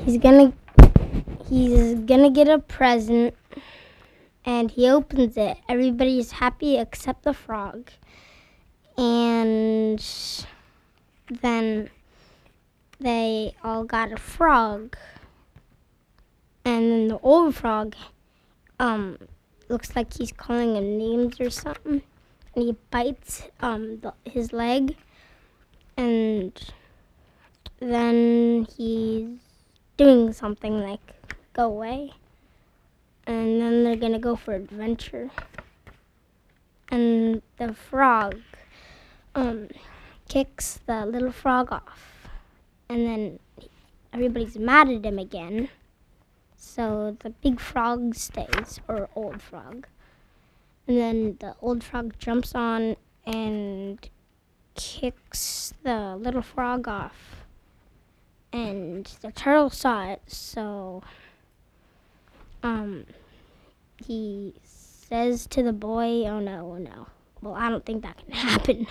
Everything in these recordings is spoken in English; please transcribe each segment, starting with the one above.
he's gonna get a present, and he opens it. Everybody's happy except the frog. And then they all got a frog. And then the old frog looks like he's calling him names or something. And he bites his leg. And then he's doing something like, go away. And then they're gonna go for adventure. And the frog kicks the little frog off. And then everybody's mad at him again. So the big frog stays, or old frog. And then the old frog jumps on and kicks the little frog off. And the turtle saw it, so he says to the boy, oh no. Well, I don't think that can happen.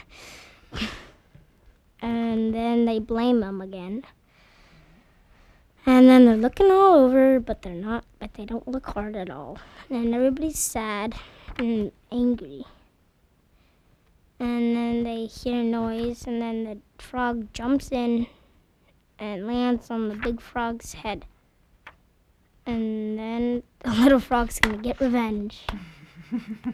And then they blame him again. And then they're looking all over, but they don't look hard at all. And everybody's sad and angry. And then they hear a noise, and then the frog jumps in and lands on the big frog's head. And then the little frog's gonna get revenge.